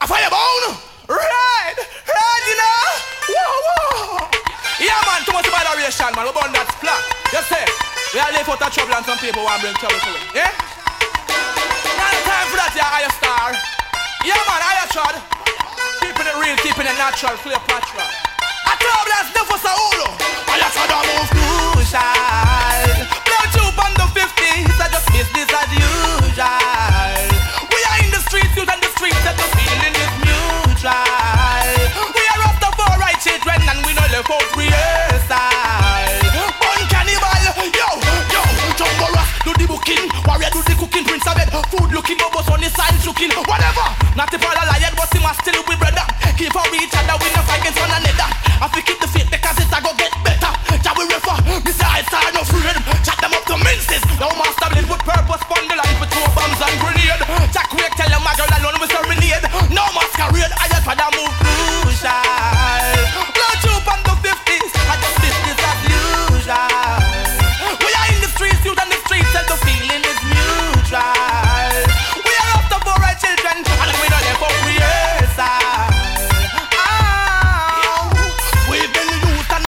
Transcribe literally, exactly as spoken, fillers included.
Firebound. Right, right, you know. Whoa, whoa. Yeah, man, too much moderation, man. We're on that splat. You see, we are left out of trouble and some people want to bring trouble to it. Yeah? Not time for that, yeah, higher star. Yeah, man, higher trod. Keeping it real, keeping it natural, Cleopatra. A turbulence, no for Saulu. Higher trod, I move crucial. Blow tube on the fifties, I just business as usual. We are in the streets, youth on the streets, and the feeling is mutual. We are Rastafari children, and we know left out rehearsal. Bun cannibal, yo, yo, Jumbo Ras, do the booking. Warrior do the cooking, Prince of Bed, food looking, Bubbles on the signs looking. Whatever, not if all a lion, but he must still